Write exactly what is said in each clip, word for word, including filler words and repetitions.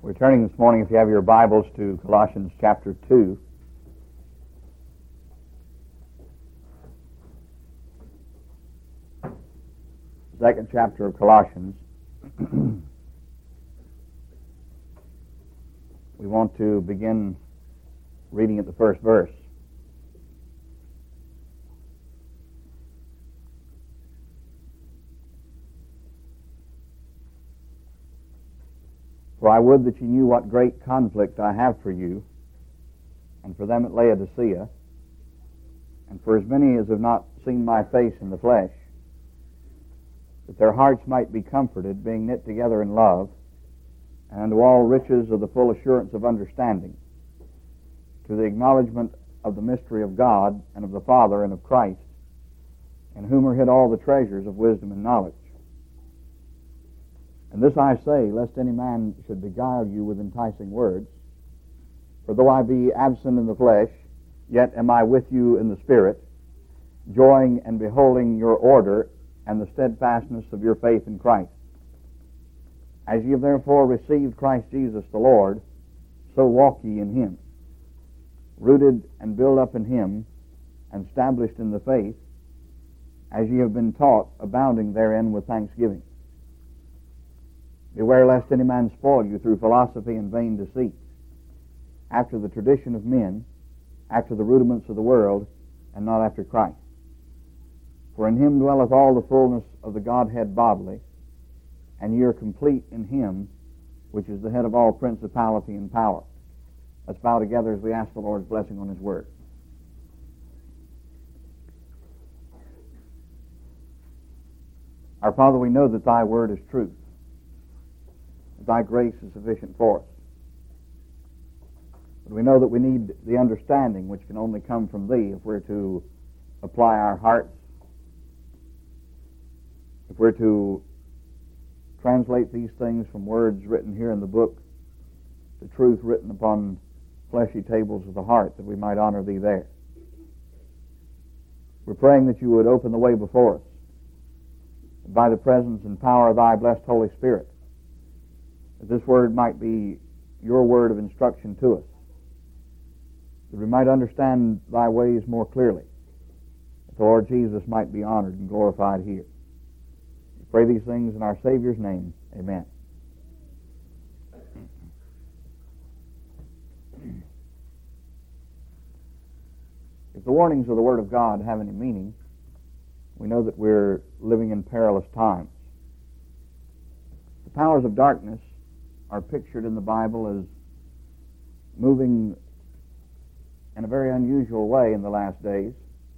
We're turning this morning, if you have your Bibles, to Colossians chapter two. Second chapter of Colossians. We want to begin reading at the first verse. For I would that you knew what great conflict I have for you, and for them at Laodicea, and for as many as have not seen my face in the flesh, that their hearts might be comforted, being knit together in love, and unto all riches of the full assurance of understanding, to the acknowledgement of the mystery of God, and of the Father, and of Christ, in whom are hid all the treasures of wisdom and knowledge. And this I say, lest any man should beguile you with enticing words. For though I be absent in the flesh, yet am I with you in the Spirit, joying and beholding your order and the steadfastness of your faith in Christ. As ye have therefore received Christ Jesus the Lord, so walk ye in him, rooted and built up in him, and established in the faith, as ye have been taught, abounding therein with thanksgiving. Beware lest any man spoil you through philosophy and vain deceit, after the tradition of men, after the rudiments of the world, and not after Christ. For in him dwelleth all the fullness of the Godhead bodily, and ye are complete in him, which is the head of all principality and power. Let's bow together as we ask the Lord's blessing on his word. Our Father, we know that thy word is truth. Thy grace is sufficient for us. But we know that we need the understanding which can only come from thee if we're to apply our hearts, if we're to translate these things from words written here in the book to truth written upon fleshy tables of the heart, that we might honor thee there. We're praying that you would open the way before us, by the presence and power of thy blessed Holy Spirit, that this word might be your word of instruction to us, that we might understand thy ways more clearly, that the Lord Jesus might be honored and glorified here. We pray these things in our Savior's name. Amen. If the warnings of the Word of God have any meaning, we know that we're living in perilous times. The powers of darkness are pictured in the Bible as moving in a very unusual way in the last days,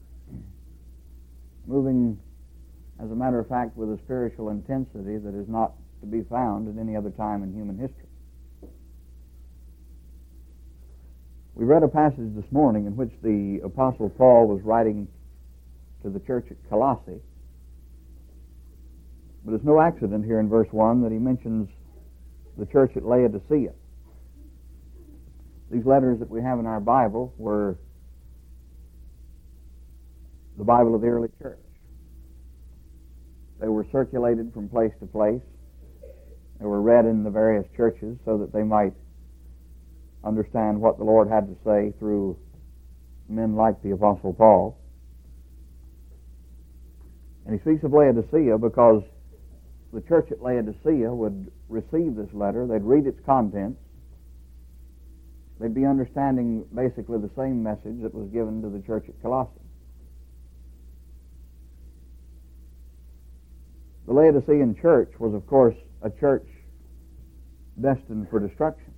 moving, as a matter of fact, with a spiritual intensity that is not to be found at any other time in human history. We read a passage this morning in which the Apostle Paul was writing to the church at Colossae, but it's no accident here in verse one that he mentions the church at Laodicea. These letters that we have in our Bible were the Bible of the early church. They were circulated from place to place. They were read in the various churches so that they might understand what the Lord had to say through men like the Apostle Paul. And he speaks of Laodicea because the church at Laodicea would receive this letter, they'd read its contents, they'd be understanding basically the same message that was given to the church at Colossae. The Laodicean church was, of course, a church destined for destruction.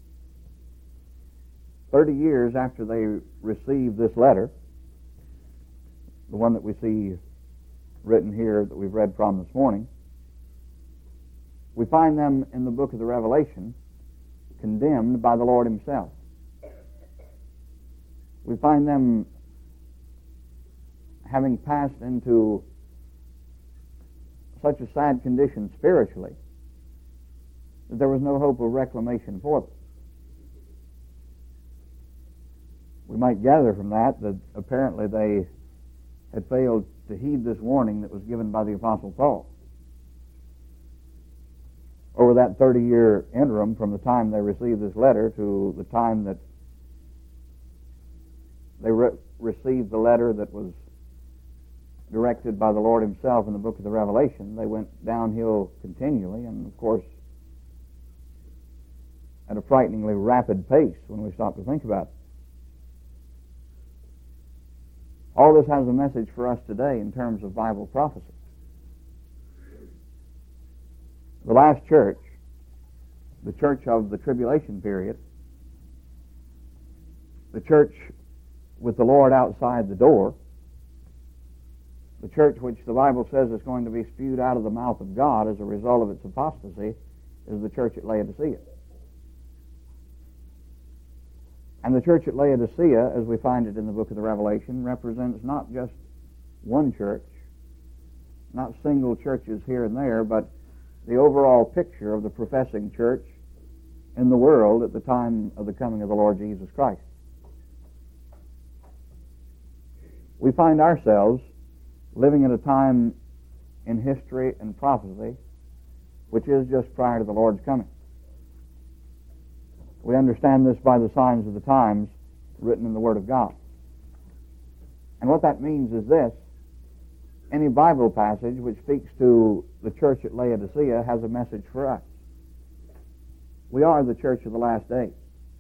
Thirty years after they received this letter, the one that we see written here that we've read from this morning, we find them in the book of the Revelation condemned by the Lord himself. We find them having passed into such a sad condition spiritually that there was no hope of reclamation for them. We might gather from that that apparently they had failed to heed this warning that was given by the Apostle Paul. over that thirty-year interim from the time they received this letter to the time that they re- received the letter that was directed by the Lord himself in the book of the Revelation, they went downhill continually, and of course at a frighteningly rapid pace when we stop to think about it. All this has a message for us today in terms of Bible prophecy. The last church, the church of the tribulation period, the church with the Lord outside the door, the church which the Bible says is going to be spewed out of the mouth of God as a result of its apostasy, is the church at Laodicea. And the church at Laodicea, as we find it in the book of the Revelation, represents not just one church, not single churches here and there, but the overall picture of the professing church in the world at the time of the coming of the Lord Jesus Christ. We find ourselves living at a time in history and prophecy which is just prior to the Lord's coming. We understand this by the signs of the times written in the Word of God. And what that means is this: any Bible passage which speaks to the church at Laodicea has a message for us. We are the church of the last days.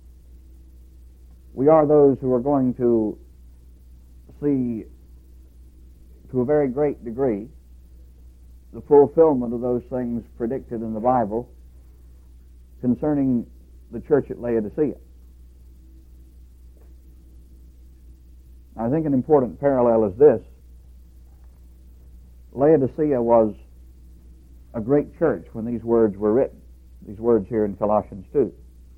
We are those who are going to see, to a very great degree, the fulfillment of those things predicted in the Bible concerning the church at Laodicea. I think an important parallel is this: Laodicea was a great church when these words were written, these words here in Colossians two.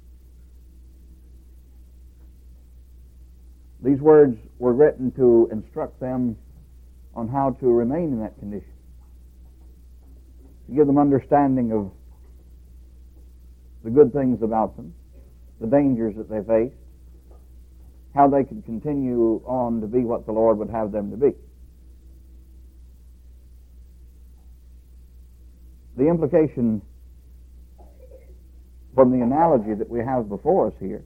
These words were written to instruct them on how to remain in that condition, to give them understanding of the good things about them, the dangers that they faced, how they could continue on to be what the Lord would have them to be. The implication from the analogy that we have before us here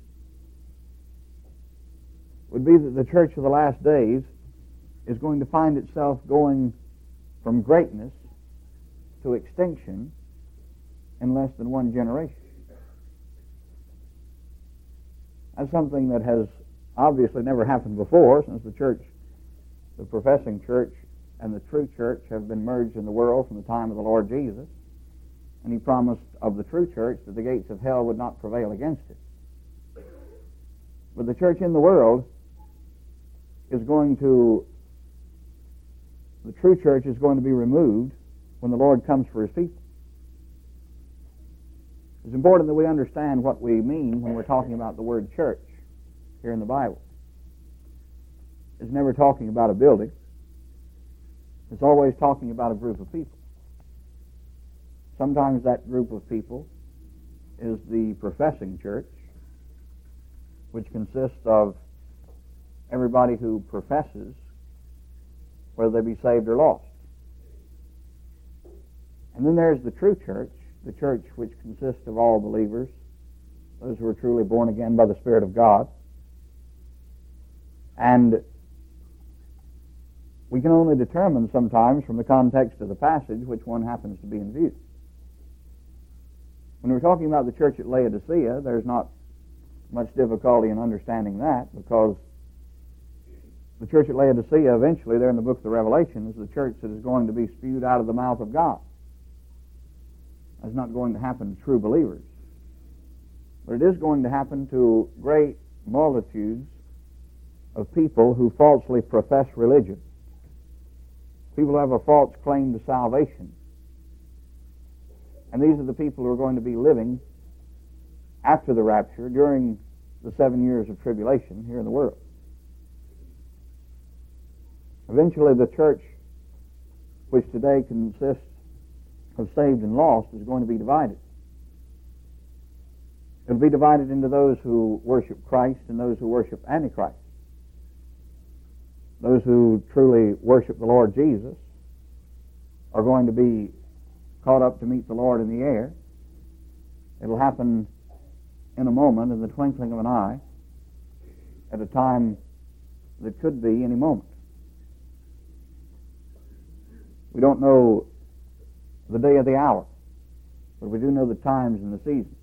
would be that the church of the last days is going to find itself going from greatness to extinction in less than one generation. That's something that has obviously never happened before, since the church, the professing church, and the true church have been merged in the world from the time of the Lord Jesus. And he promised of the true church that the gates of hell would not prevail against it. But the church in the world is going to, the true church is going to be removed when the Lord comes for his people. It's important that we understand what we mean when we're talking about the word church here in the Bible. It's never talking about a building. It's always talking about a group of people. Sometimes that group of people is the professing church, which consists of everybody who professes, whether they be saved or lost. And then there's the true church, the church which consists of all believers, those who are truly born again by the Spirit of God. And we can only determine sometimes from the context of the passage which one happens to be in view. When we're talking about the church at Laodicea, there's not much difficulty in understanding that, because the church at Laodicea, eventually, there in the book of the Revelation, is the church that is going to be spewed out of the mouth of God. That's not going to happen to true believers. But it is going to happen to great multitudes of people who falsely profess religion. People who have a false claim to salvation. And these are the people who are going to be living after the rapture during the seven years of tribulation here in the world. Eventually, the church, which today consists of saved and lost, is going to be divided. It will be divided into those who worship Christ and those who worship Antichrist. Those who truly worship the Lord Jesus are going to be caught up to meet the Lord in the air, It'll happen in a moment, in the twinkling of an eye, at a time that could be any moment. We don't know the day or the hour, but we do know the times and the seasons.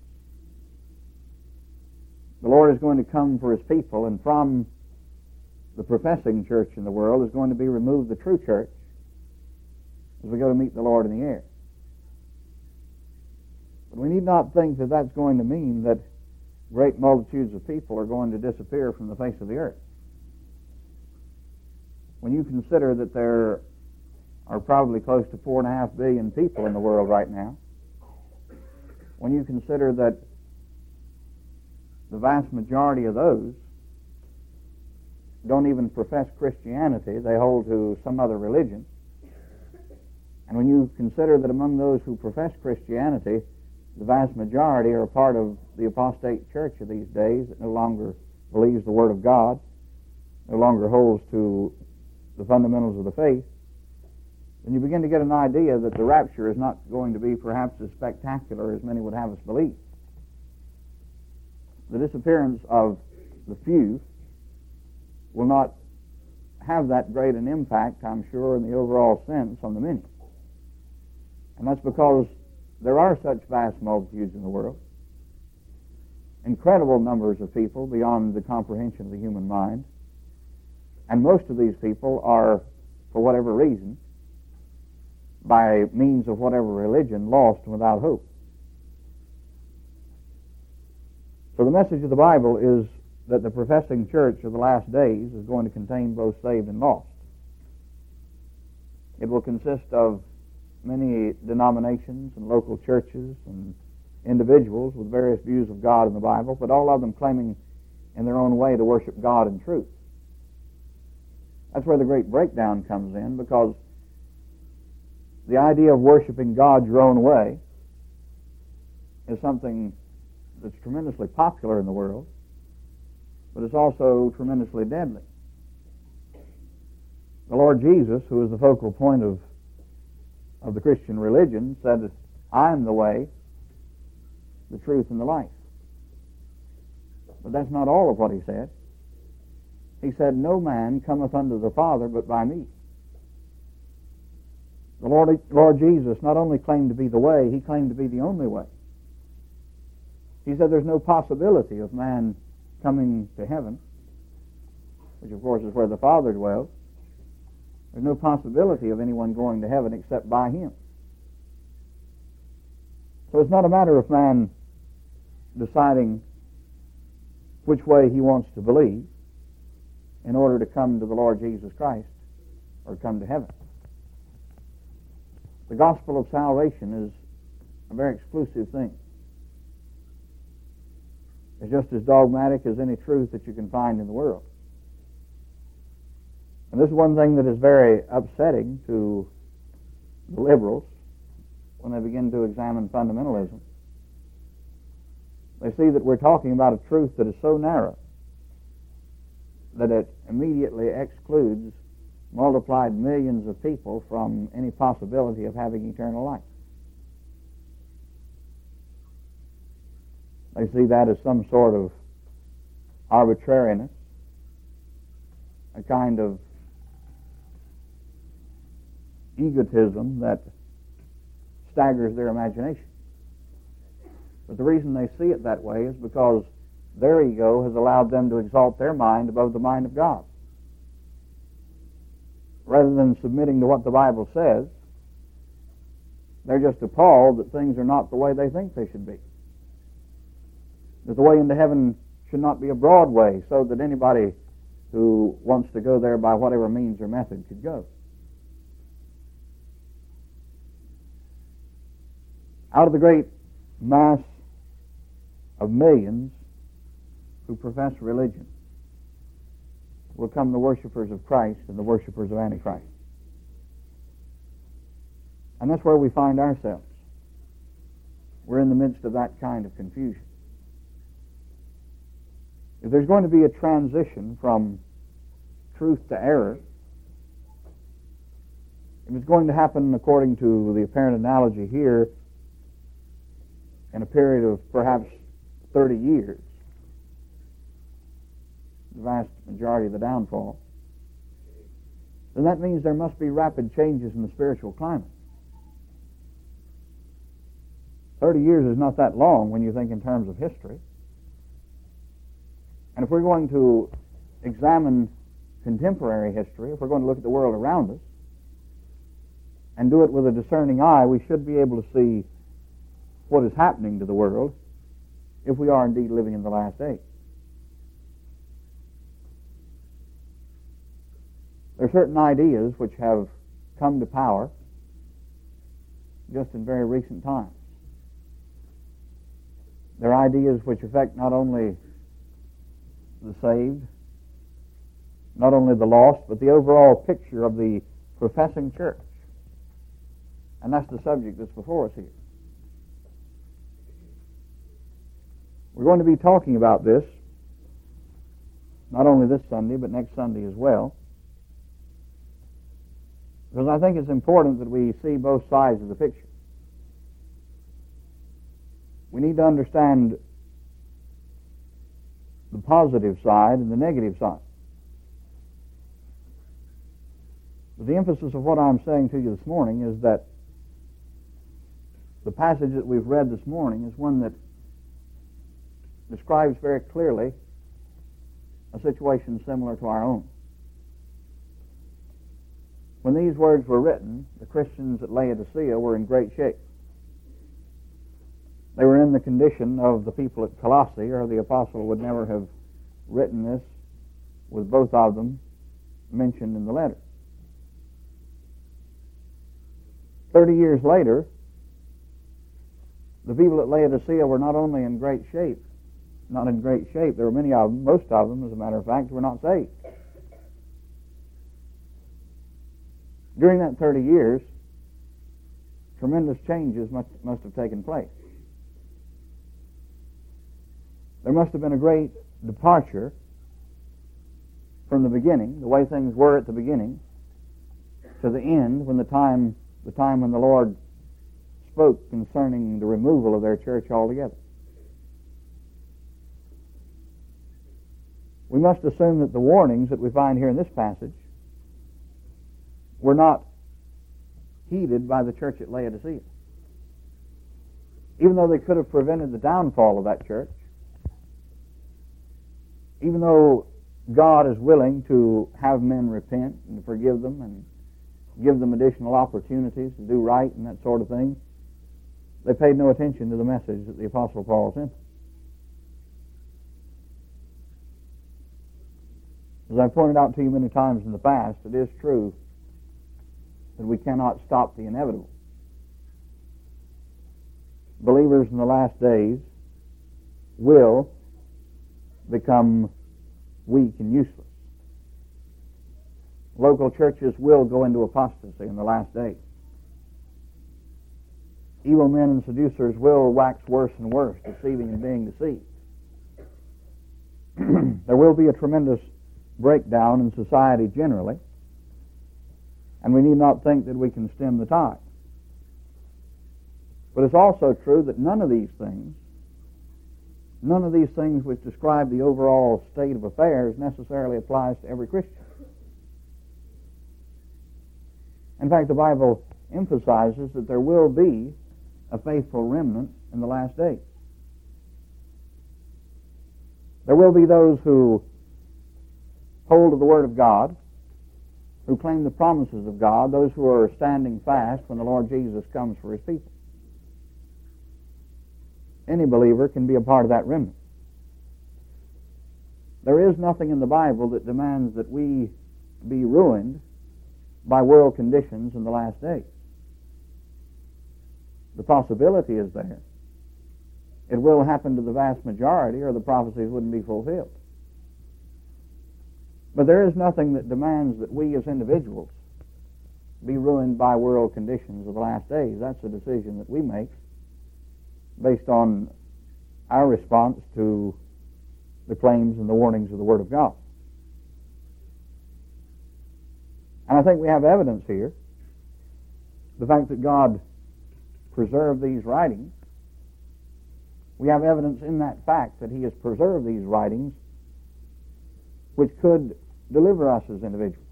The Lord is going to come for His people, and from the professing church in the world is going to be removed the true church as we go to meet the Lord in the air. But we need not think that that's going to mean that great multitudes of people are going to disappear from the face of the earth. When you consider that there are probably close to four and a half billion people in the world right now, when you consider that the vast majority of those don't even profess Christianity, they hold to some other religion, and when you consider that among those who profess Christianity, the vast majority are a part of the apostate church of these days that no longer believes the Word of God, no longer holds to the fundamentals of the faith, then you begin to get an idea that the rapture is not going to be perhaps as spectacular as many would have us believe. The disappearance of the few will not have that great an impact, I'm sure, in the overall sense on the many. And that's because there are such vast multitudes in the world, incredible numbers of people beyond the comprehension of the human mind, and most of these people are, for whatever reason, by means of whatever religion, lost and without hope. So the message of the Bible is that the professing church of the last days is going to contain both saved and lost. It will consist of many denominations and local churches and individuals with various views of God in the Bible, but all of them claiming in their own way to worship God in truth. That's where the great breakdown comes in, because the idea of worshiping God your own way is something that's tremendously popular in the world, but it's also tremendously deadly. The Lord Jesus, who is the focal point of of the Christian religion, said, I am the way, the truth, and the life. But that's not all of what He said. He said, no man cometh unto the Father but by me. The Lord, Lord Jesus not only claimed to be the way, He claimed to be the only way. He said there's no possibility of man coming to heaven, which of course is where the Father dwells. There's no possibility of anyone going to heaven except by Him. So it's not a matter of man deciding which way he wants to believe in order to come to the Lord Jesus Christ or come to heaven. The gospel of salvation is a very exclusive thing. It's just as dogmatic as any truth that you can find in the world. And this is one thing that is very upsetting to the liberals when they begin to examine fundamentalism. They see that we're talking about a truth that is so narrow that it immediately excludes multiplied millions of people from any possibility of having eternal life. They see that as some sort of arbitrariness, a kind of egotism that staggers their imagination. But the reason they see it that way is because their ego has allowed them to exalt their mind above the mind of God. Rather than submitting to what the Bible says, they're just appalled that things are not the way they think they should be. That the way into heaven should not be a broad way so that anybody who wants to go there by whatever means or method could go. Out of the great mass of millions who profess religion will come the worshipers of Christ and the worshipers of Antichrist. And that's where we find ourselves. We're in the midst of that kind of confusion. If there's going to be a transition from truth to error, if it's going to happen according to the apparent analogy here, in a period of perhaps thirty years, the vast majority of the downfall, then that means there must be rapid changes in the spiritual climate. thirty years is not that long when you think in terms of history. And if we're going to examine contemporary history, if we're going to look at the world around us and do it with a discerning eye, we should be able to see what is happening to the world if we are indeed living in the last days. There are certain ideas which have come to power just in very recent times. They're ideas which affect not only the saved, not only the lost, but the overall picture of the professing church. And that's the subject that's before us here. We're going to be talking about this not only this Sunday, but next Sunday as well, because I think it's important that we see both sides of the picture. We need to understand the positive side and the negative side. But the emphasis of what I'm saying to you this morning is that the passage that we've read this morning is one that describes very clearly a situation similar to our own. When these words were written, the Christians at Laodicea were in great shape. They were in the condition of the people at Colossae, or the apostle would never have written this with both of them mentioned in the letter. Thirty years later, the people at Laodicea were not only in great shape, not in great shape, there were many of them, most of them, as a matter of fact, were not saved. During that thirty years, tremendous changes must, must have taken place. There must have been a great departure from the beginning, the way things were at the beginning, to the end, when the time, the time when the Lord spoke concerning the removal of their church altogether. We must assume that the warnings that we find here in this passage were not heeded by the church at Laodicea. Even though they could have prevented the downfall of that church, even though God is willing to have men repent and to forgive them and give them additional opportunities to do right and that sort of thing, they paid no attention to the message that the Apostle Paul sent. As I've pointed out to you many times in the past, it is true that we cannot stop the inevitable. Believers in the last days will become weak and useless. Local churches will go into apostasy in the last days. Evil men and seducers will wax worse and worse, deceiving and being deceived. There will be a tremendous breakdown in society generally, and we need not think that we can stem the tide. But it's also true that none of these things, none of these things which describe the overall state of affairs necessarily applies to every Christian. In fact, the Bible emphasizes that there will be a faithful remnant in the last days. There will be those who hold to the Word of God, who claim the promises of God, those who are standing fast when the Lord Jesus comes for His people. Any believer can be a part of that remnant. There is nothing in the Bible that demands that we be ruined by world conditions in the last days. The possibility is there. It will happen to the vast majority, or the prophecies wouldn't be fulfilled. But there is nothing that demands that we as individuals be ruined by world conditions of the last days. That's a decision that we make based on our response to the claims and the warnings of the Word of God. And I think we have evidence here. The fact that God preserved these writings We have evidence in that fact that he has preserved these writings which could deliver us as individuals.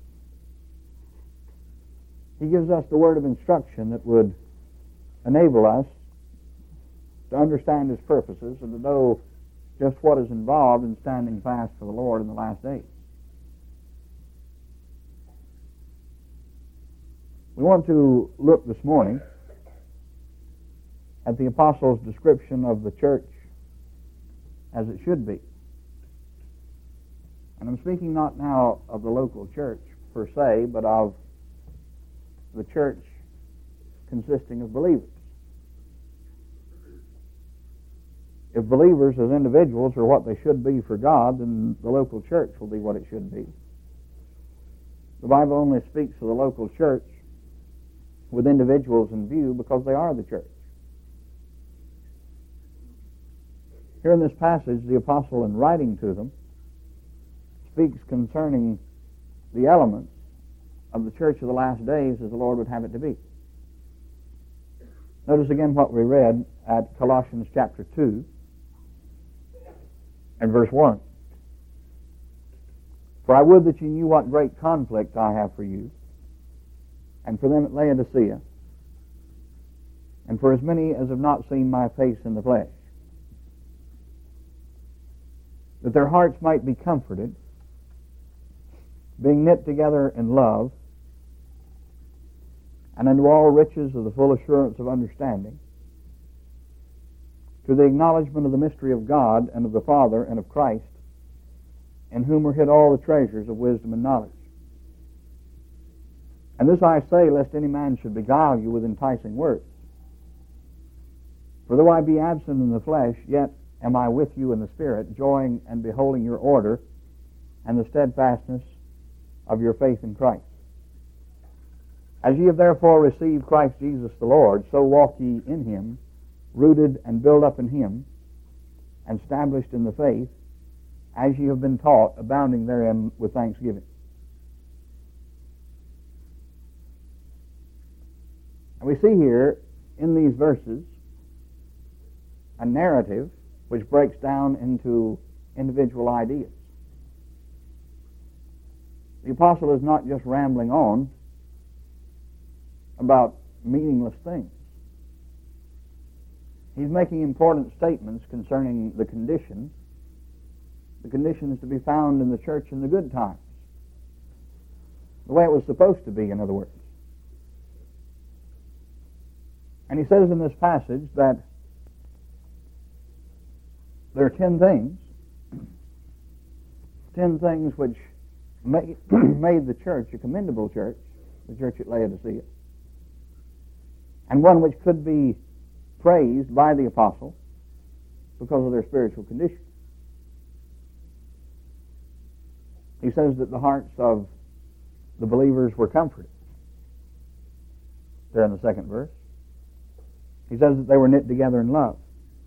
He gives us the word of instruction that would enable us to understand his purposes and to know just what is involved in standing fast for the Lord in the last days. We want to look this morning at the apostle's description of the church as it should be. And I'm speaking not now of the local church per se, but of the church consisting of believers. If believers as individuals are what they should be for God, then the local church will be what it should be. The Bible only speaks of the local church with individuals in view because they are the church. Here in this passage, the apostle, in writing to them, speaks concerning the elements of the church of the last days as the Lord would have it to be. Notice again what we read at Colossians chapter two and verse one. For I would that you knew what great conflict I have for you, and for them at Laodicea, and for as many as have not seen my face in the flesh, that their hearts might be comforted, being knit together in love, and unto all riches of the full assurance of understanding, to the acknowledgement of the mystery of God and of the Father and of Christ, in whom are hid all the treasures of wisdom and knowledge. And this I say, lest any man should beguile you with enticing words. For though I be absent in the flesh, yet am I with you in the Spirit, joying and beholding your order and the steadfastness of your faith in Christ. As ye have therefore received Christ Jesus the Lord, so walk ye in him, rooted and built up in him, and established in the faith, as ye have been taught, abounding therein with thanksgiving. And we see here in these verses a narrative which breaks down into individual ideas. The apostle is not just rambling on about meaningless things. He's making important statements concerning the condition, the conditions to be found in the church in the good times, the way it was supposed to be, in other words. And he says in this passage that there are ten things, ten things which made, made the church a commendable church, the church at Laodicea, and one which could be praised by the apostle because of their spiritual condition. He says that the hearts of the believers were comforted. There in the second verse. He says that they were knit together in love.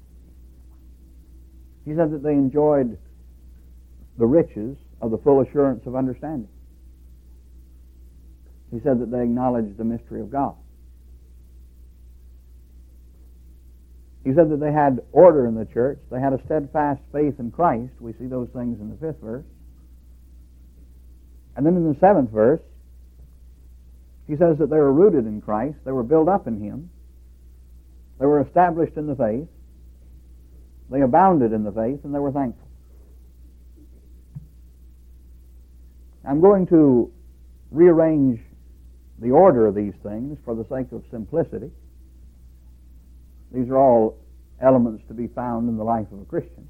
He says that they enjoyed the riches of the full assurance of understanding. He said that they acknowledged the mystery of God. He said that they had order in the church. They had a steadfast faith in Christ. We see those things in the fifth verse. And then in the seventh verse, he says that they were rooted in Christ. They were built up in him. They were established in the faith. They abounded in the faith, and they were thankful. I'm going to rearrange the order of these things for the sake of simplicity. These are all elements to be found in the life of a Christian.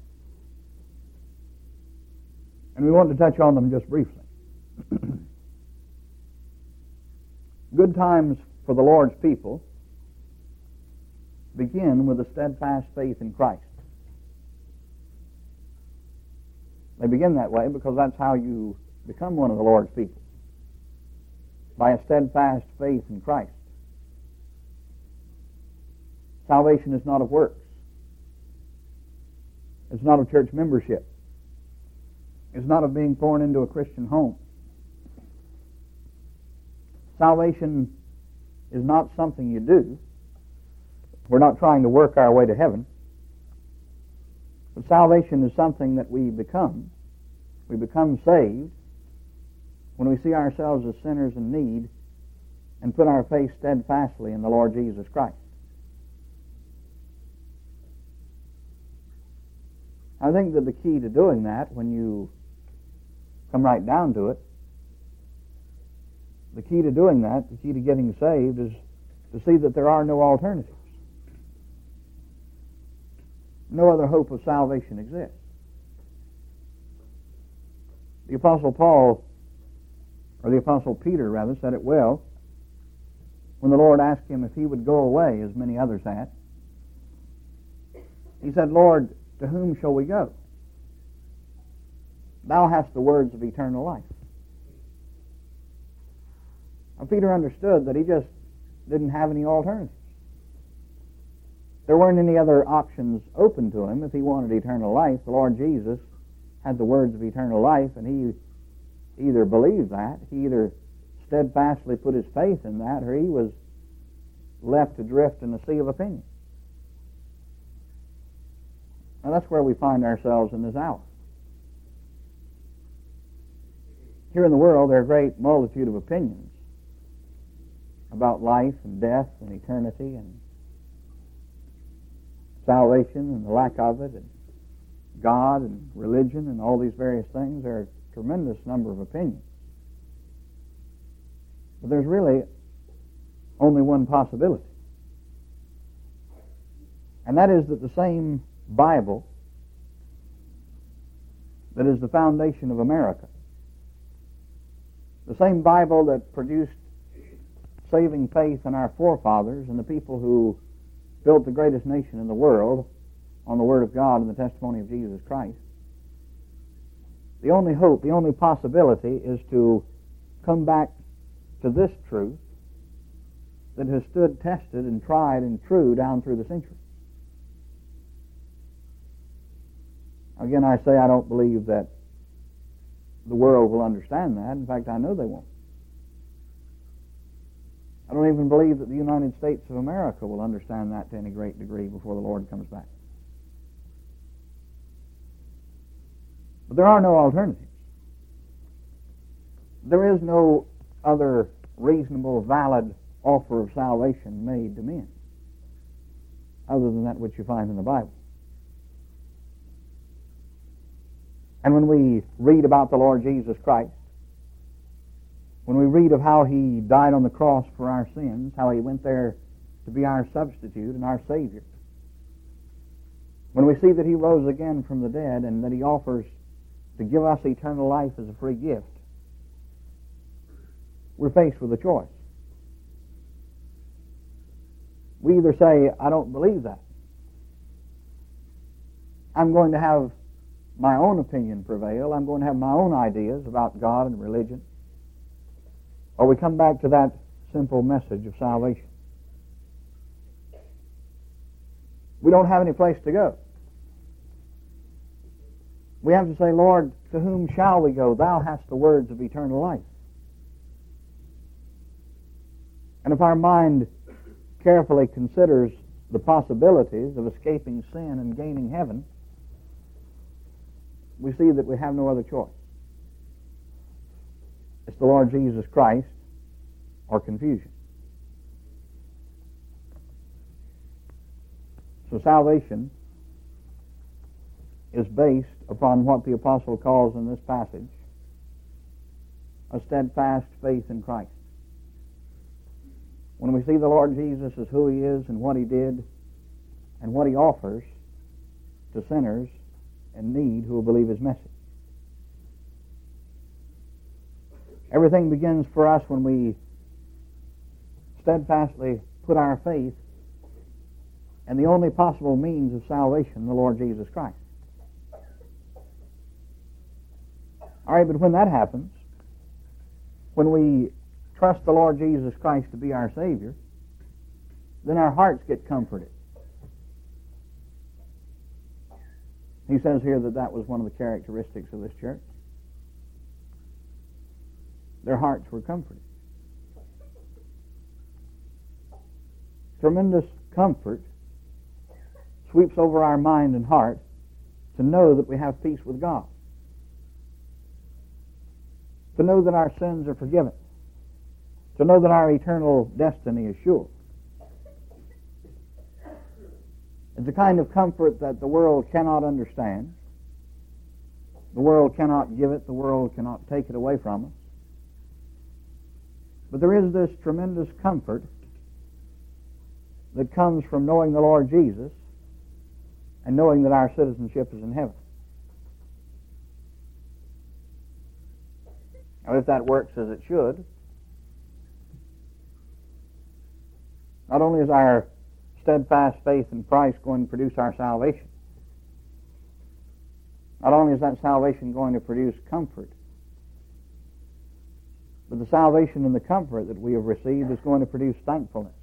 And we want to touch on them just briefly. Good times for the Lord's people begin with a steadfast faith in Christ. They begin that way because that's how you become one of the Lord's people, by a steadfast faith in Christ. Salvation is not of works. It's not of church membership. It's not of being born into a Christian home. Salvation is not something you do. We're not trying to work our way to heaven. But salvation is something that we become. We become saved when we see ourselves as sinners in need and put our faith steadfastly in the Lord Jesus Christ. I think that the key to doing that, when you come right down to it, the key to doing that, the key to getting saved, is to see that there are no alternatives. No other hope of salvation exists. The Apostle Paul, or the Apostle Peter, rather, said it well when the Lord asked him if he would go away, as many others had. He said, Lord, to whom shall we go? Thou hast the words of eternal life. Now, Peter understood that he just didn't have any alternatives. There weren't any other options open to him if he wanted eternal life. The Lord Jesus had the words of eternal life, and he either believed that, he either steadfastly put his faith in that, or he was left to drift in the sea of opinion. Now that's where we find ourselves in this hour. Here in the world, there are a great multitude of opinions about life and death and eternity and salvation and the lack of it, and God and religion and all these various things. There are a tremendous number of opinions. But there's really only one possibility. And that is that the same Bible that is the foundation of America, the same Bible that produced saving faith in our forefathers and the people who built the greatest nation in the world on the Word of God and the testimony of Jesus Christ, the only hope, the only possibility is to come back to this truth that has stood tested and tried and true down through the centuries. Again, I say I don't believe that the world will understand that. In fact, I know they won't. I don't even believe that the United States of America will understand that to any great degree before the Lord comes back. But there are no alternatives. There is no other reasonable, valid offer of salvation made to men other than that which you find in the Bible. And when we read about the Lord Jesus Christ, when we read of how He died on the cross for our sins, how He went there to be our substitute and our Savior, when we see that He rose again from the dead and that He offers to give us eternal life as a free gift, we're faced with a choice. We either say, I don't believe that. I'm going to have my own opinion prevail. I'm going to have my own ideas about God and religion. Or we come back to that simple message of salvation. We don't have any place to go. We have to say, Lord, to whom shall we go? Thou hast the words of eternal life. And if our mind carefully considers the possibilities of escaping sin and gaining heaven, we see that we have no other choice. It's the Lord Jesus Christ or confusion. So salvation is based upon what the apostle calls in this passage a steadfast faith in Christ. When we see the Lord Jesus as who He is and what He did and what He offers to sinners in need who will believe His message. Everything begins for us when we steadfastly put our faith in the only possible means of salvation, the Lord Jesus Christ. All right, but when that happens, when we trust the Lord Jesus Christ to be our Savior, then our hearts get comforted. He says here that that was one of the characteristics of this church. Their hearts were comforted. Tremendous comfort sweeps over our mind and heart to know that we have peace with God, to know that our sins are forgiven, to know that our eternal destiny is sure. It's a kind of comfort that the world cannot understand. The world cannot give it. The world cannot take it away from us. But there is this tremendous comfort that comes from knowing the Lord Jesus and knowing that our citizenship is in heaven. Now, if that works as it should, not only is our steadfast faith in Christ going to produce our salvation, not only is that salvation going to produce comfort, but the salvation and the comfort that we have received is going to produce thankfulness.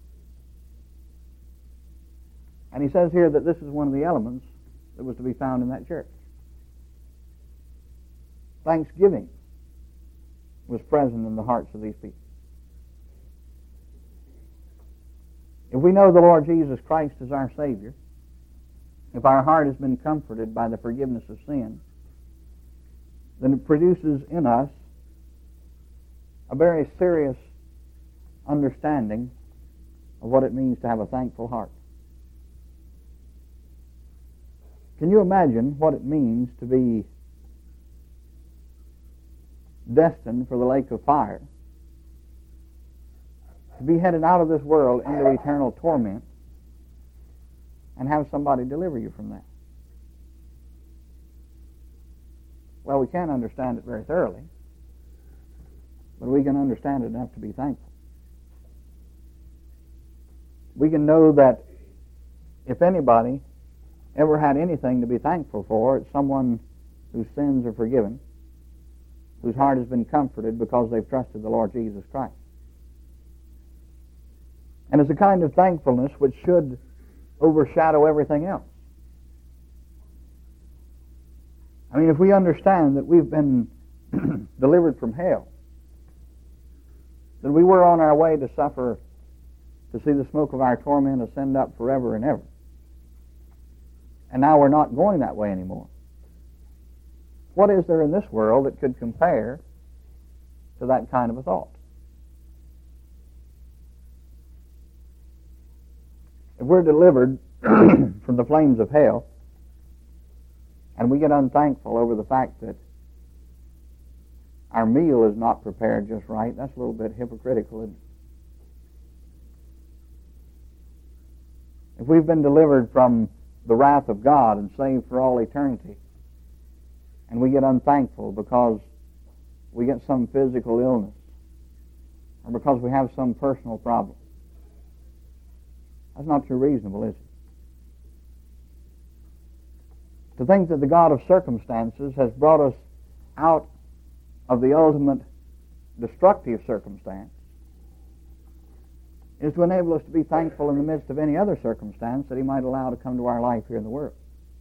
And he says here that this is one of the elements that was to be found in that church. Thanksgiving was present in the hearts of these people. If we know the Lord Jesus Christ as our Savior, if our heart has been comforted by the forgiveness of sin, then it produces in us a very serious understanding of what it means to have a thankful heart. Can you imagine what it means to be destined for the lake of fire, to be headed out of this world into eternal torment, and have somebody deliver you from that? Well, we can't understand it very thoroughly, but we can understand it enough to be thankful. We can know that if anybody ever had anything to be thankful for, it's someone whose sins are forgiven, whose heart has been comforted because they've trusted the Lord Jesus Christ. And it's a kind of thankfulness which should overshadow everything else. I mean, if we understand that we've been delivered from hell, that we were on our way to suffer, to see the smoke of our torment ascend up forever and ever, and now we're not going that way anymore, what is there in this world that could compare to that kind of a thought? If we're delivered from the flames of hell, and we get unthankful over the fact that our meal is not prepared just right, that's a little bit hypocritical, isn't it? If we've been delivered from the wrath of God and saved for all eternity, and we get unthankful because we get some physical illness, or because we have some personal problem, that's not too reasonable, is it? To think that the God of circumstances has brought us out of the ultimate destructive circumstance is to enable us to be thankful in the midst of any other circumstance that He might allow to come to our life here in the world.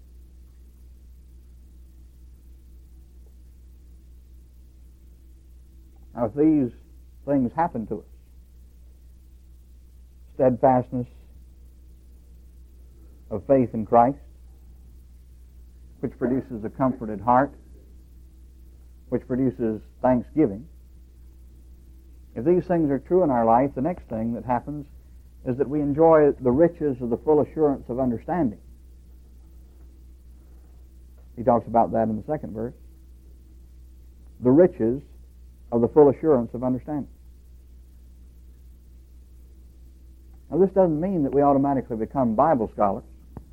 Now, if these things happen to us, steadfastness of faith in Christ, which produces a comforted heart, which produces thanksgiving, if these things are true in our life, the next thing that happens is that we enjoy the riches of the full assurance of understanding. He talks about that in the second verse. The riches of the full assurance of understanding. Now, this doesn't mean that we automatically become Bible scholars.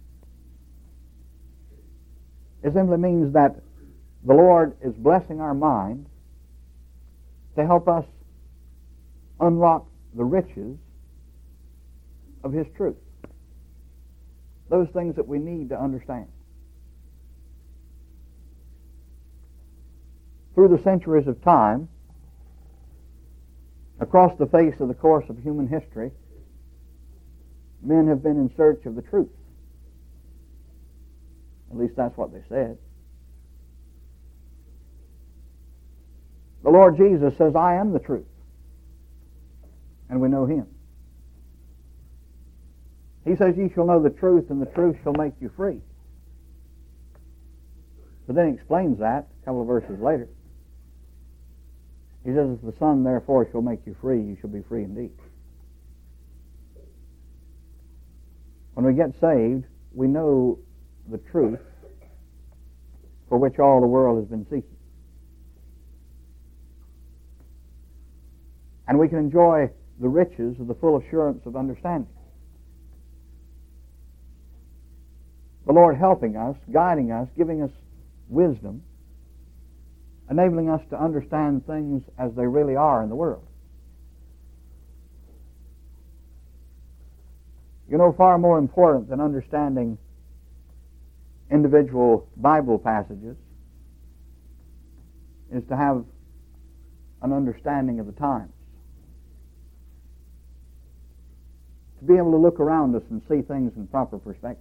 It simply means that the Lord is blessing our mind to help us unlock the riches of His truth. Those things that we need to understand. Through the centuries of time, across the face of the course of human history, men have been in search of the truth. At least that's what they said. The Lord Jesus says, I am the truth. And we know Him. He says, ye shall know the truth, and the truth shall make you free. But then he explains that a couple of verses later. He says, if the Son therefore shall make you free, you shall be free indeed. When we get saved, we know the truth for which all the world has been seeking. And we can enjoy the riches of the full assurance of understanding. The Lord helping us, guiding us, giving us wisdom, enabling us to understand things as they really are in the world. You know, far more important than understanding individual Bible passages is to have an understanding of the times. To be able to look around us and see things in proper perspective.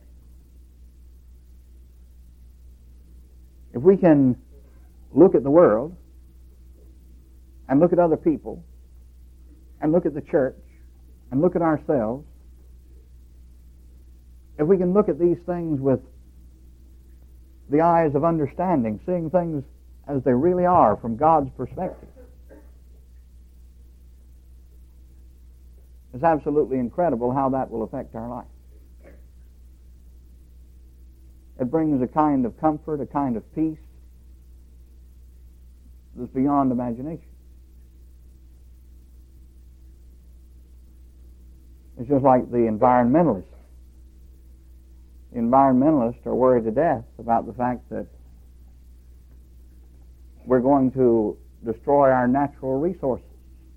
If we can look at the world and look at other people and look at the church and look at ourselves, if we can look at these things with the eyes of understanding, seeing things as they really are from God's perspective, it's absolutely incredible how that will affect our life. It brings a kind of comfort, a kind of peace that's beyond imagination. It's just like the environmentalists. The environmentalists are worried to death about the fact that we're going to destroy our natural resources.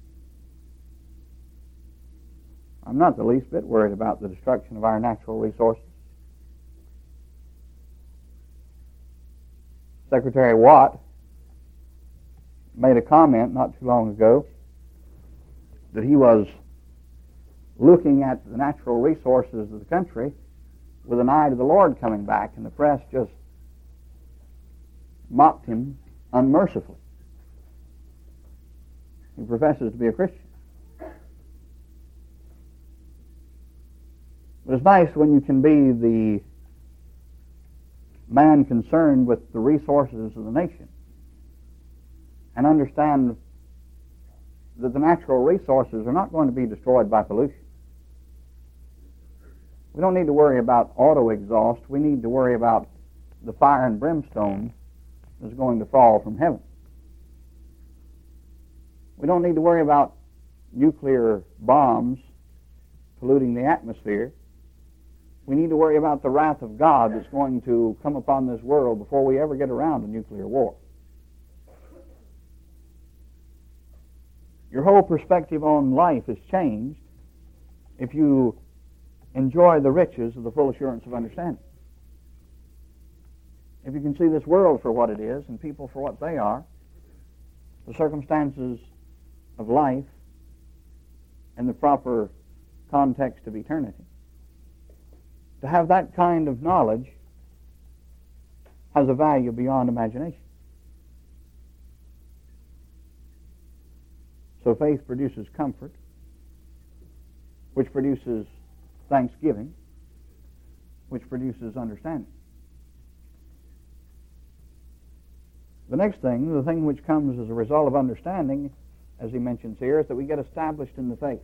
I'm not the least bit worried about the destruction of our natural resources. Secretary Watt made a comment not too long ago that he was looking at the natural resources of the country with an eye to the Lord coming back, and the press just mocked him unmercifully. He professes to be a Christian. But it's nice when you can be the man concerned with the resources of the nation and understand that the natural resources are not going to be destroyed by pollution. We don't need to worry about auto exhaust. We need to worry about the fire and brimstone that's going to fall from heaven. We don't need to worry about nuclear bombs polluting the atmosphere. We need to worry about the wrath of God that's going to come upon this world before we ever get around to nuclear war. Your whole perspective on life is changed if you enjoy the riches of the full assurance of understanding. If you can see this world for what it is and people for what they are, the circumstances of life and the proper context of eternity, to have that kind of knowledge has a value beyond imagination. So faith produces comfort, which produces thanksgiving, which produces understanding. The next thing, the thing which comes as a result of understanding, as he mentions here, is that we get established in the faith.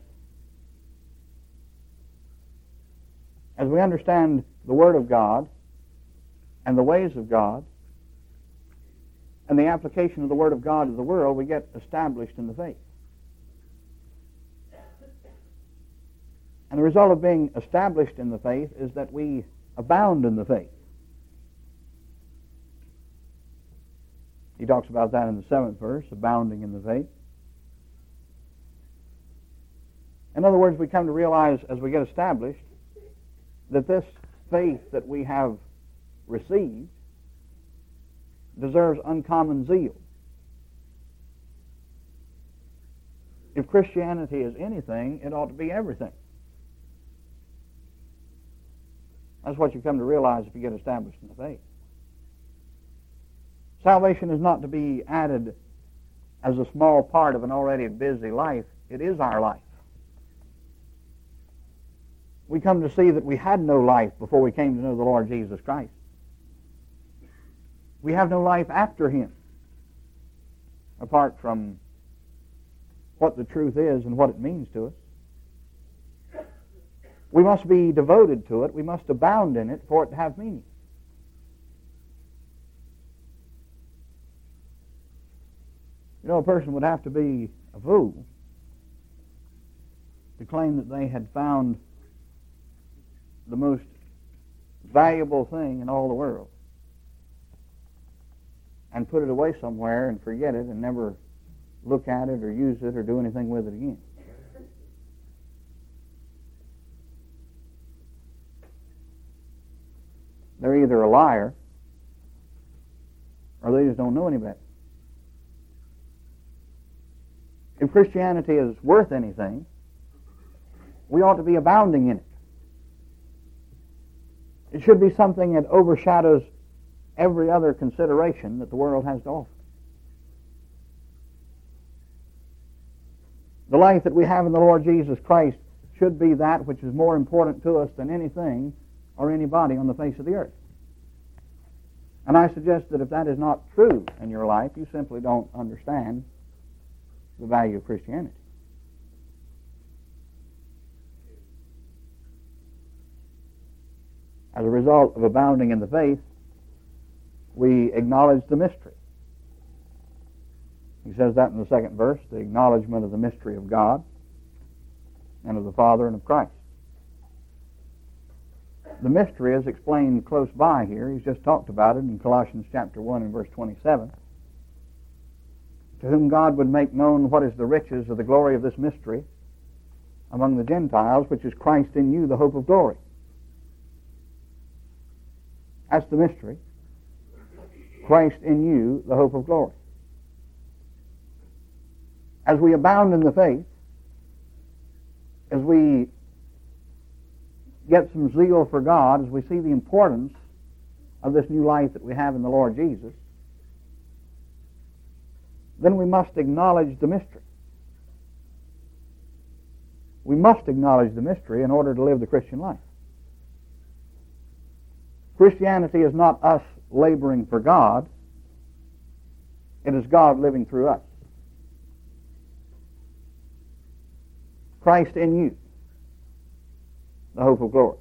As we understand the Word of God and the ways of God and the application of the Word of God to the world, we get established in the faith. And the result of being established in the faith is that we abound in the faith. He talks about that in the seventh verse, abounding in the faith. In other words, we come to realize as we get established that this faith that we have received deserves uncommon zeal. If Christianity is anything, it ought to be everything. That's what you come to realize if you get established in the faith. Salvation is not to be added as a small part of an already busy life. It is our life. We come to see that we had no life before we came to know the Lord Jesus Christ. We have no life after Him, apart from what the truth is and what it means to us. We must be devoted to it. We must abound in it for it to have meaning. You know, a person would have to be a fool to claim that they had found the most valuable thing in all the world and put it away somewhere and forget it and never look at it or use it or do anything with it again. They're either a liar or they just don't know any better. If Christianity is worth anything, we ought to be abounding in it. It should be something that overshadows every other consideration that the world has to offer. The life that we have in the Lord Jesus Christ should be that which is more important to us than anything or anybody on the face of the earth. And I suggest that if that is not true in your life, you simply don't understand the value of Christianity. As a result of abounding in the faith, we acknowledge the mystery. He says that in the second verse, the acknowledgement of the mystery of God and of the Father and of Christ. The mystery is explained close by here. He's just talked about it in Colossians chapter one and verse twenty-seven. To whom God would make known what is the riches of the glory of this mystery among the Gentiles, which is Christ in you, the hope of glory. That's the mystery. Christ in you, the hope of glory. As we abound in the faith, as we get some zeal for God, as we see the importance of this new life that we have in the Lord Jesus, then we must acknowledge the mystery. We must acknowledge the mystery in order to live the Christian life. Christianity is not us laboring for God. It is God living through us. Christ in you, the hope of glory.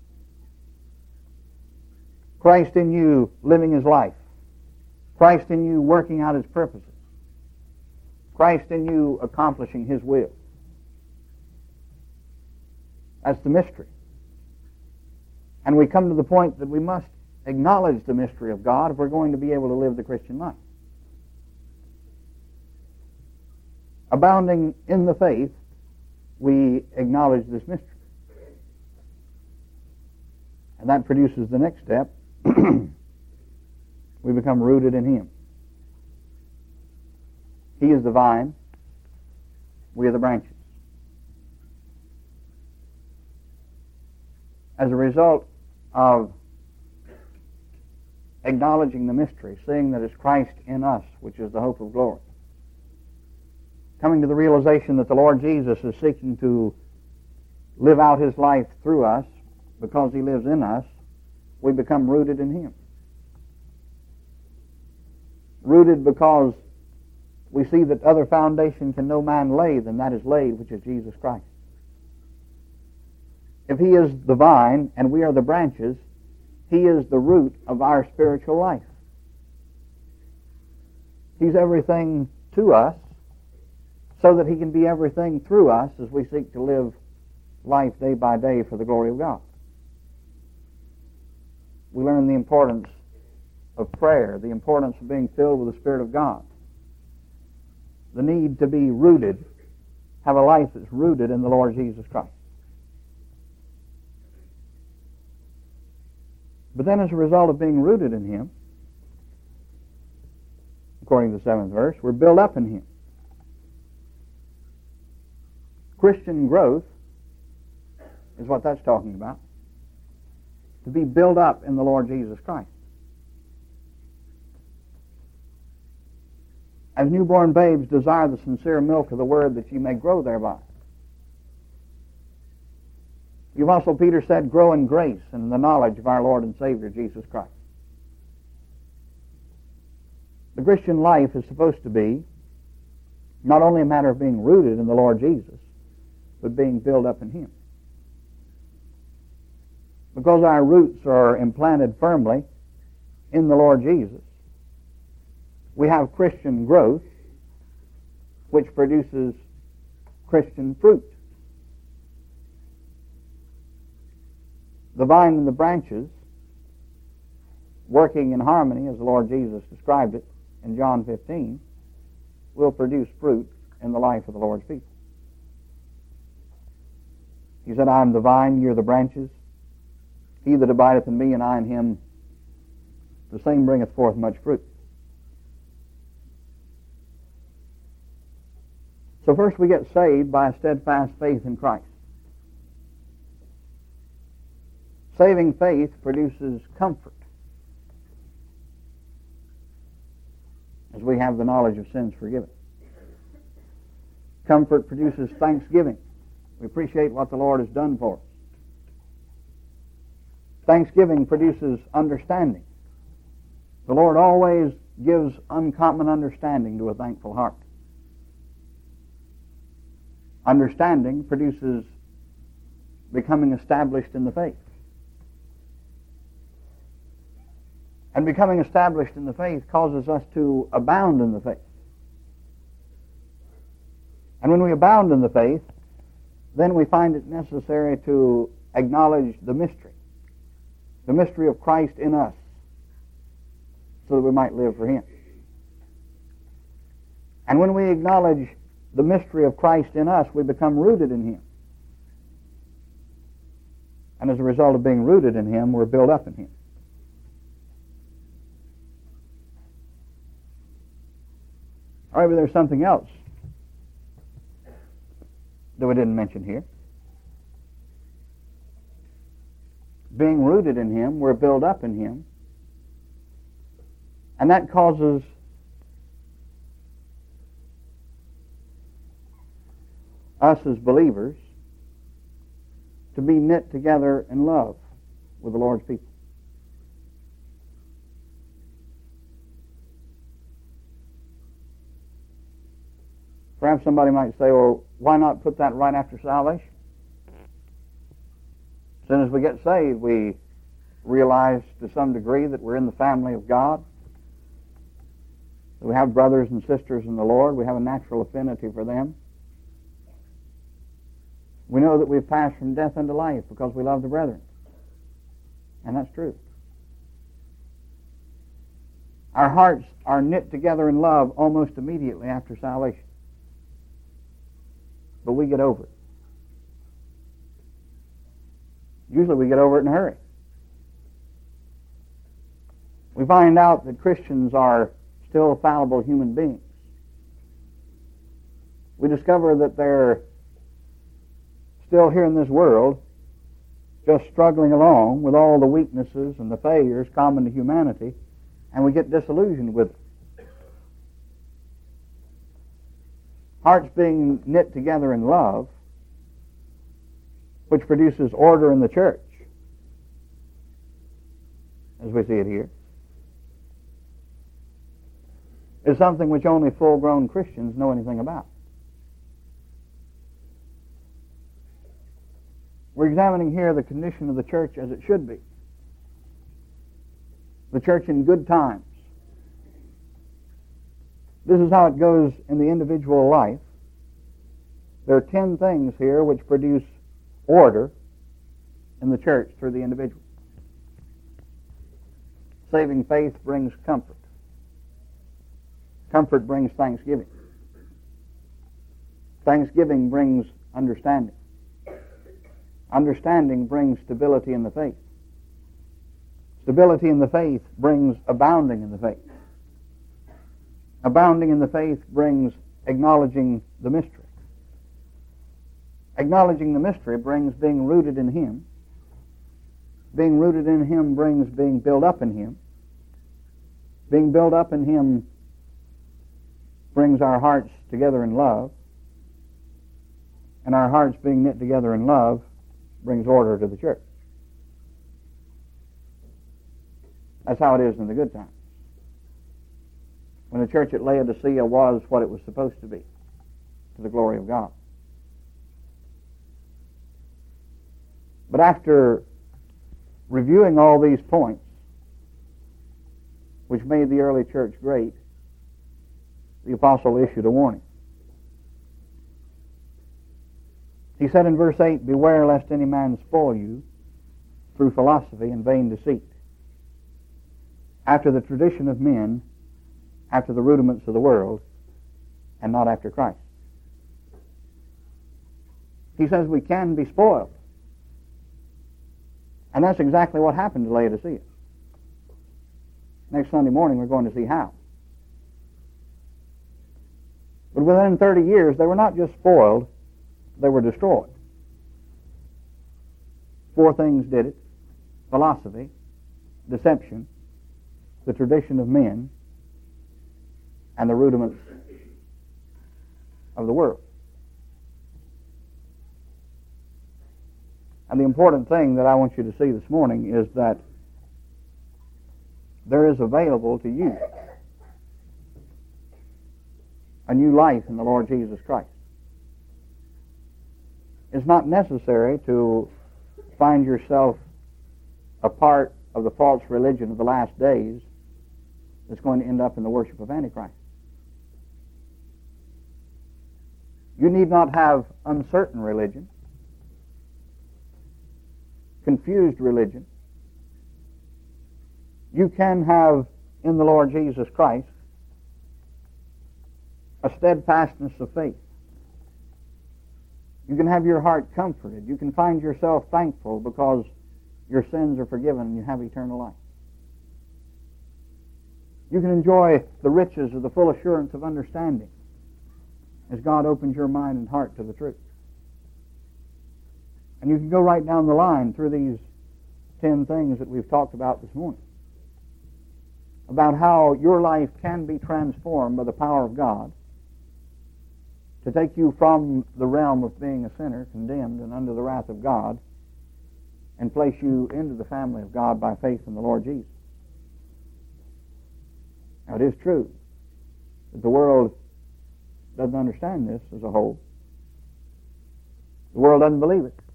Christ in you living His life. Christ in you working out His purposes. Christ in you accomplishing His will. That's the mystery. And we come to the point that we must acknowledge the mystery of God if we're going to be able to live the Christian life. Abounding in the faith, we acknowledge this mystery. And that produces the next step. We become rooted in Him. He is the vine. We are the branches. As a result of acknowledging the mystery, seeing that it's Christ in us, which is the hope of glory, coming to the realization that the Lord Jesus is seeking to live out His life through us because He lives in us, we become rooted in Him. Rooted because we see that other foundation can no man lay than that is laid, which is Jesus Christ. If He is the vine and we are the branches, He is the root of our spiritual life. He's everything to us so that He can be everything through us as we seek to live life day by day for the glory of God. We learn the importance of prayer, the importance of being filled with the Spirit of God, the need to be rooted, have a life that's rooted in the Lord Jesus Christ. But then as a result of being rooted in Him, according to the seventh verse, we're built up in Him. Christian growth is what that's talking about. To be built up in the Lord Jesus Christ. As newborn babes desire the sincere milk of the Word that ye may grow thereby. The Apostle Peter said, grow in grace and in the knowledge of our Lord and Savior, Jesus Christ. The Christian life is supposed to be not only a matter of being rooted in the Lord Jesus, but being built up in Him. Because our roots are implanted firmly in the Lord Jesus, we have Christian growth, which produces Christian fruit. The vine and the branches, working in harmony, as the Lord Jesus described it in John fifteen, will produce fruit in the life of the Lord's people. He said, I am the vine, ye are the branches. He that abideth in me, and I in him, the same bringeth forth much fruit. So first we get saved by a steadfast faith in Christ. Saving faith produces comfort, as we have the knowledge of sins forgiven. Comfort produces thanksgiving. We appreciate what the Lord has done for us. Thanksgiving produces understanding. The Lord always gives uncommon understanding to a thankful heart. Understanding produces becoming established in the faith. And becoming established in the faith causes us to abound in the faith. And when we abound in the faith, then we find it necessary to acknowledge the mystery. The mystery of Christ in us, so that we might live for Him. And when we acknowledge the mystery of Christ in us, we become rooted in Him. And as a result of being rooted in Him, we're built up in Him. All right, but there's something else that we didn't mention here. Being rooted in Him, we're built up in Him. And that causes us as believers to be knit together in love with the Lord's people. Perhaps somebody might say, well, why not put that right after salvation? As soon as we get saved, we realize to some degree that we're in the family of God. That we have brothers and sisters in the Lord. We have a natural affinity for them. We know that we've passed from death unto life because we love the brethren. And that's true. Our hearts are knit together in love almost immediately after salvation. But we get over it. Usually we get over it in a hurry. We find out that Christians are still fallible human beings. We discover that they're still here in this world, just struggling along with all the weaknesses and the failures common to humanity, and we get disillusioned with it. Hearts being knit together in love, which produces order in the church, as we see it here, is something which only full-grown Christians know anything about. We're examining here the condition of the church as it should be. The church in good times. This is how it goes in the individual life. There are ten things here which produce order in the church through the individual. Saving faith brings comfort. Comfort brings thanksgiving. Thanksgiving brings understanding. Understanding brings stability in the faith. Stability in the faith brings abounding in the faith. Abounding in the faith brings acknowledging the mystery. Acknowledging the mystery brings being rooted in Him. Being rooted in Him brings being built up in Him. Being built up in Him brings our hearts together in love. And our hearts being knit together in love brings order to the church. That's how it is in the good times. when the church at Laodicea was what it was supposed to be, to the glory of God. But after reviewing all these points, which made the early church great, the apostle issued a warning. He said in verse eight, "Beware lest any man spoil you through philosophy and vain deceit, after the tradition of men, after the rudiments of the world, and not after Christ." He says we can be spoiled. And that's exactly what happened to Laodicea. Next Sunday morning we're going to see how. But within thirty years they were not just spoiled, they were destroyed. Four things did it: philosophy, deception, the tradition of men, and the rudiments of the world. And the important thing that I want you to see this morning is that there is available to you a new life in the Lord Jesus Christ. It's not necessary to find yourself a part of the false religion of the last days that's going to end up in the worship of Antichrist. You need not have uncertain religion, confused religion. You can have in the Lord Jesus Christ a steadfastness of faith. You can have your heart comforted. You can find yourself thankful because your sins are forgiven and you have eternal life. You can enjoy the riches of the full assurance of understanding as God opens your mind and heart to the truth. And you can go right down the line through these ten things that we've talked about this morning, about how your life can be transformed by the power of God to take you from the realm of being a sinner, condemned and under the wrath of God, and place you into the family of God by faith in the Lord Jesus. Now, it is true that the world doesn't understand this as a whole. The world doesn't believe it.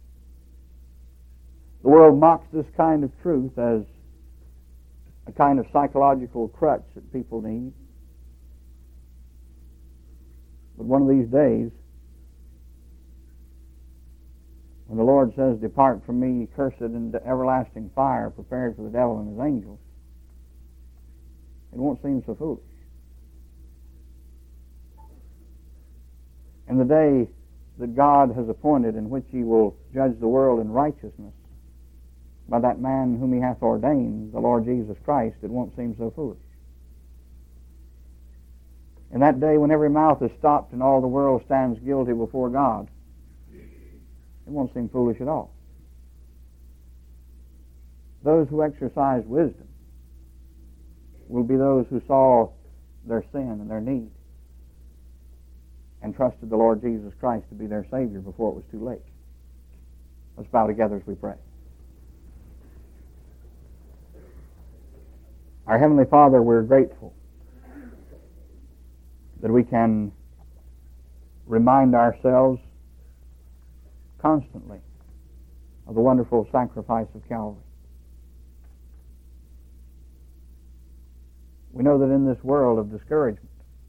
The world mocks this kind of truth as a kind of psychological crutch that people need. But one of these days, when the Lord says, "Depart from me, cursed, into everlasting fire prepared for the devil and his angels," it won't seem so foolish. And the day that God has appointed in which He will judge the world in righteousness by that man whom He hath ordained, the Lord Jesus Christ, it won't seem so foolish. In that day when every mouth is stopped and all the world stands guilty before God, it won't seem foolish at all. Those who exercise wisdom will be those who saw their sin and their need and trusted the Lord Jesus Christ to be their Savior before it was too late. Let's bow together as we pray. Our Heavenly Father, we're grateful that we can remind ourselves constantly of the wonderful sacrifice of Calvary. We know that in this world of discouragement,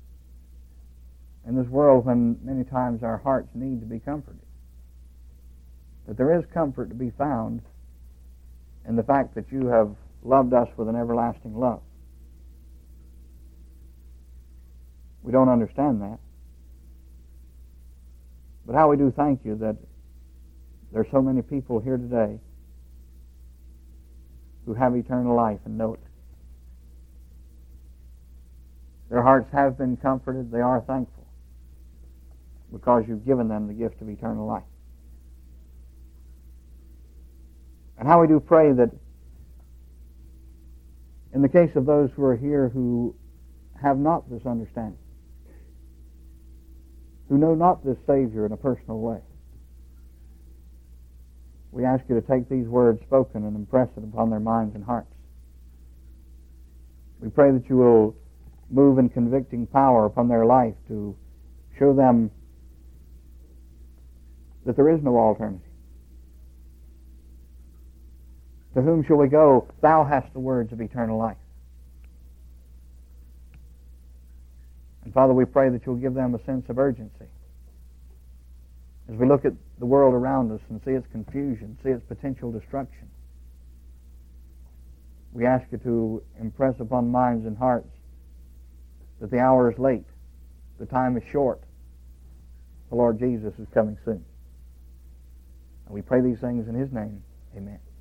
in this world when many times our hearts need to be comforted, that there is comfort to be found in the fact that you have loved us with an everlasting love. We don't understand that. But how we do thank you that there are so many people here today who have eternal life and know it. Their hearts have been comforted. They are thankful because you've given them the gift of eternal life. And how we do pray that in the case of those who are here who have not this understanding, who know not this Savior in a personal way, we ask you to take these words spoken and impress it upon their minds and hearts. We pray that you will move in convicting power upon their life to show them that there is no alternative. To whom shall we go? Thou hast the words of eternal life. And Father, we pray that you'll give them a sense of urgency. As we look at the world around us and see its confusion, see its potential destruction, we ask you to impress upon minds and hearts that the hour is late, the time is short, the Lord Jesus is coming soon. And we pray these things in His name. Amen.